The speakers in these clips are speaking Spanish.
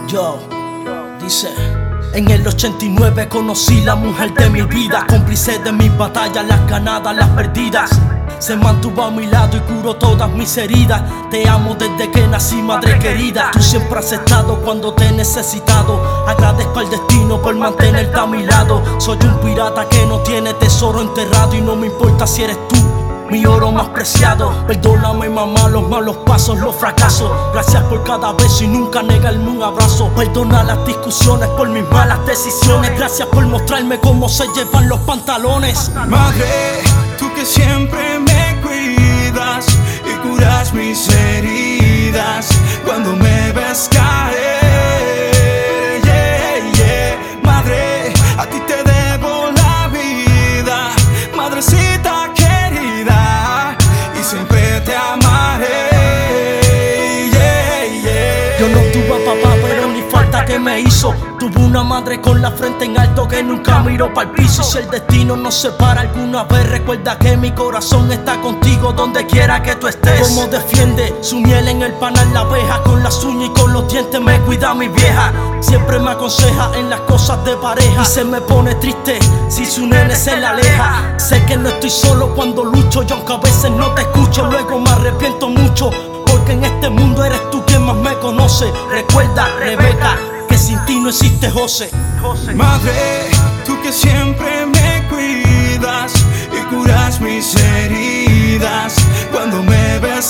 Yo, dice: en el 89 conocí la mujer de mi vida, cómplice de mis batallas, las ganadas, las perdidas. Se mantuvo a mi lado y curó todas mis heridas. Te amo desde que nací, madre querida. Tú siempre has estado cuando te he necesitado. Agradezco al destino por mantenerte a mi lado. Soy un pirata que no tiene tesoro enterrado, y no me importa si eres tú mi oro más preciado. Perdóname, mamá, los malos pasos, los fracasos. Gracias por cada beso y nunca negarme un abrazo. Perdona las discusiones por mis malas decisiones. Gracias por mostrarme cómo se llevan los pantalones. Madre, tú que siempre me cuidas y curas mis heridas cuando me ves caer, yeah, yeah. Madre, a ti te debo la vida, madrecita querida, y siempre te amaré, yeah, yeah. Yo no tuve a papá, pero ni falta que me hizo. Tuve una madre con la frente en alto que nunca miró pa'l piso. Y si el destino nos separa alguna vez, recuerda que mi corazón está contigo donde quiera que tú estés. Como defiende su miel en el panal la abeja, con las uñas y con los dientes me cuida mi vieja. Siempre me aconseja en las cosas de pareja, y se me pone triste si su nene se la aleja. Sé que no estoy solo cuando lucho, y aunque a veces no te escucho, luego me arrepiento mucho, porque en este mundo eres tú quien más me conoce. Recuerda, Rebeca, que sin ti no existe José. Madre, tú que siempre me cuidas y curas mis heridas cuando me ves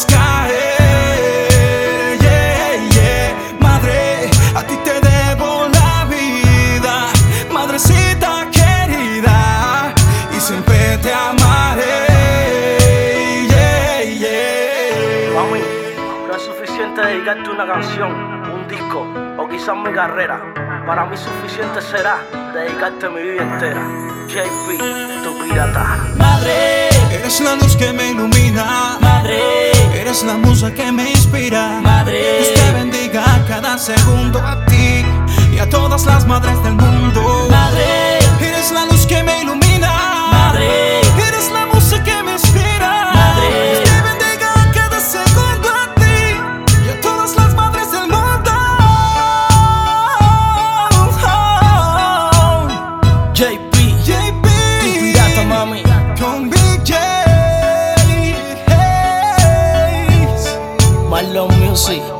caer, yeah, yeah. Madre, a ti te debo la vida, madrecita querida, y siempre te amaré, yeah, yeah. Mami, no es suficiente dedicarte una canción, un disco o quizás mi carrera. Para mí suficiente será dedicarte mi vida entera. JP, tu pirata. Madre, eres la luz que me ilumina. Madre, eres la musa que me inspira. Madre, Dios te bendiga cada segundo, a ti y a todas las madres del mundo. Madre, eres la luz que me ilumina. Madre, eres la musa que me inspira. Madre, Dios te bendiga cada segundo, a ti y a todas las madres del mundo. JP, tu pirata, mami. Con Big J, Marlon Music.